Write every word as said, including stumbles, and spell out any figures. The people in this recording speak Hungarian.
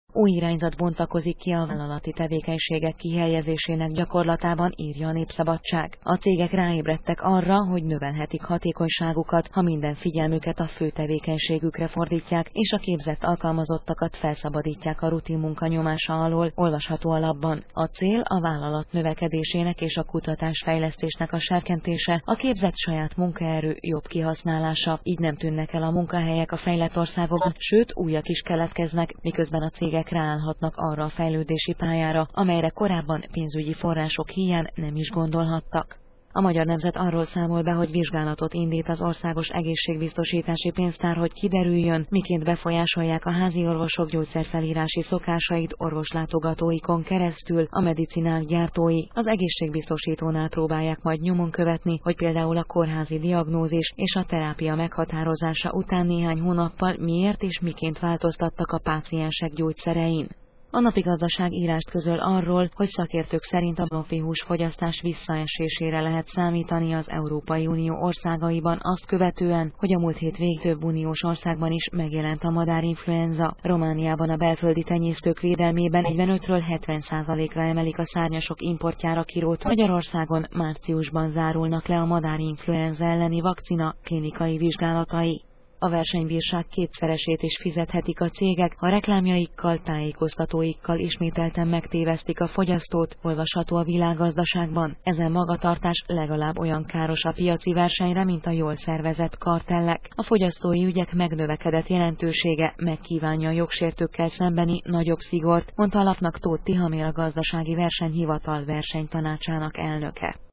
Új irányzat bontakozik ki a vállalati tevékenységek kihelyezésének gyakorlatában, írja a Népszabadság. A cégek ráébredtek arra, hogy növelhetik hatékonyságukat, ha minden figyelmüket a fő tevékenységükre fordítják, és a képzett alkalmazottakat felszabadítják a rutin munka nyomása alól, olvasható a lapban. A cél a vállalat növekedésének és a kutatásfejlesztésnek a serkentése, a képzett saját munkaerő jobb kihasználása. Így nem tűnnek el a munkahelyek a fejlett országokban, sőt újak is keletkeznek, miközben a cégek ráállhatnak arra a fejlődési pályára, amelyre korábban pénzügyi források hiány nem is gondolhattak. A Magyar Nemzet arról számol be, hogy vizsgálatot indít az Országos Egészségbiztosítási Pénztár, hogy kiderüljön, miként befolyásolják a házi orvosok gyógyszerfelírási szokásait orvoslátogatóikon keresztül a medicinák gyártói. Az egészségbiztosítónál próbálják majd nyomon követni, hogy például a kórházi diagnózis és a terápia meghatározása után néhány hónappal miért és miként változtattak a páciensek gyógyszerein. A Napi Gazdaság írást közöl arról, hogy szakértők szerint a profi húsfogyasztás visszaesésére lehet számítani az Európai Unió országaiban azt követően, hogy a múlt hét végén több uniós országban is megjelent a madárinfluenza. Romániában a belföldi tenyésztők védelmében negyvenötről hetven százalékra emelik a szárnyasok importjára kirótt. Magyarországon márciusban zárulnak le a madárinfluenza elleni vakcina klinikai vizsgálatai. A versenybírság kétszeresét is fizethetik a cégek, ha reklámjaikkal, tájékoztatóikkal ismételten megtévesztik a fogyasztót, olvasható a Világgazdaságban. Ezen magatartás legalább olyan káros a piaci versenyre, mint a jól szervezett kartellek. A fogyasztói ügyek megnövekedett jelentősége megkívánja a jogsértőkkel szembeni nagyobb szigort, mondta a lapnak Tóth Tihamér, a Gazdasági Versenyhivatal versenytanácsának elnöke.